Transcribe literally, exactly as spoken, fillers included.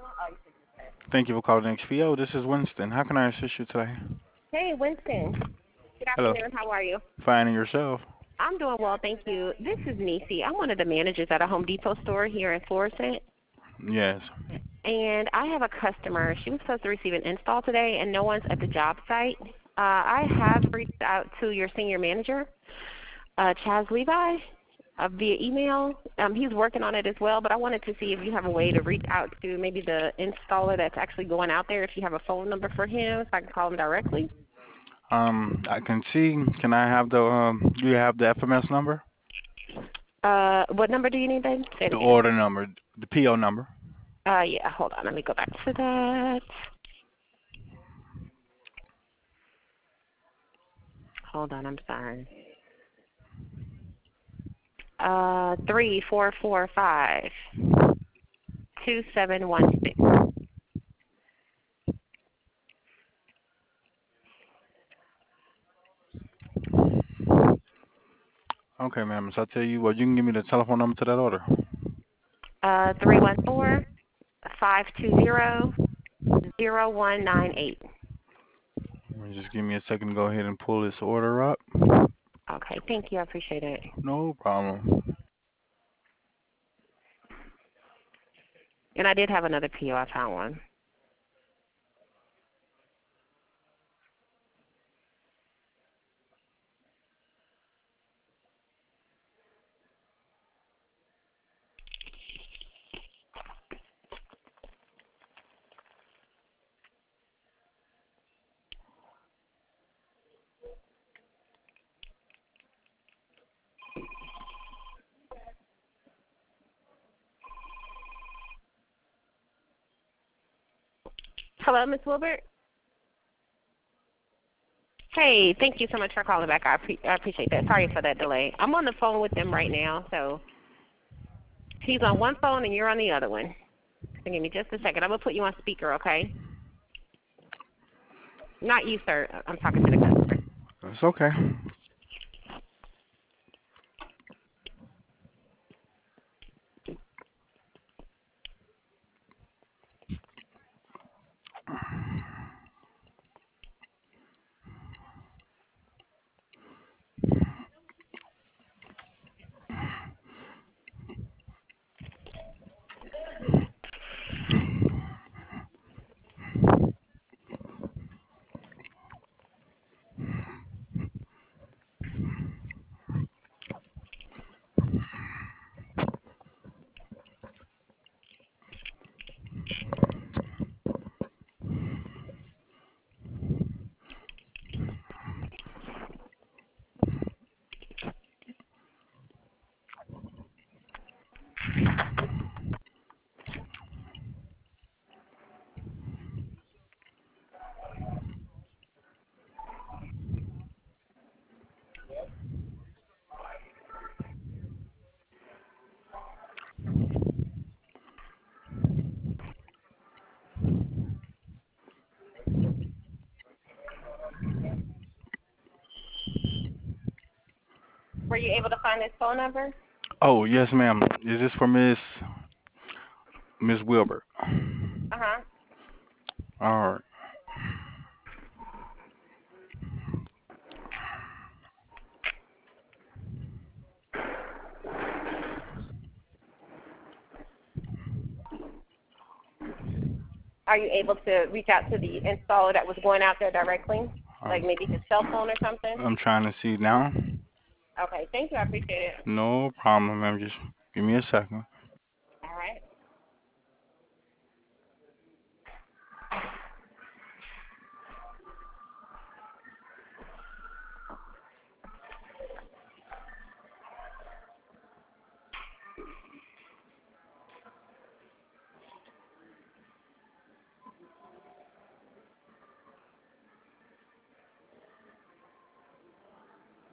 Thank you for calling X P O. This is Winston. How can I assist you today? Hey, Winston. Good Hello. afternoon. How are you? Finding yourself? I'm doing well, thank you. This is Nisi. I'm one of the managers at a Home Depot store here in Florissant. Yes. And I have a customer. She was supposed to receive an install today, and no one's at the job site. Uh, I have reached out to your senior manager, uh, Chaz Levi, uh, via email. Um, he's working on it as well, but I wanted to see if you have a way to reach out to maybe the installer that's actually going out there, if you have a phone number for him, so I can call him directly. Um, I can see. Can I have the um? Do you have the F M S number? Uh, what number do you need, babe? Say it The again. order number, the P O number. Uh, yeah, hold on. Let me go back to that. Hold on, I'm sorry. Uh, three four four five two seven one six. Okay, ma'am. So I tell you what, you can give me the telephone number to that order. Uh, three one four five two zero zero one nine eight. Just give me a second to go ahead and pull this order up. Okay, thank you. I appreciate it. No problem. And I did have another P O. I found one. Hello, Miss Wilbert. Hey, thank you so much for calling back. I, pre- I appreciate that. Sorry for that delay. I'm on the phone with them right now, so he's on one phone and you're on the other one. So give me just a second. I'm gonna put you on speaker, okay? Not you, sir. I'm talking to the customer. It's okay. Were you able to find his phone number? Oh, yes, ma'am. Is this for Miss Miss Wilbur? Uh-huh. All right. Are you able to reach out to the installer that was going out there directly? I'm, Like maybe his cell phone or something? I'm trying to see now. Okay, thank you. I appreciate it. No problem, ma'am. Just give me a second.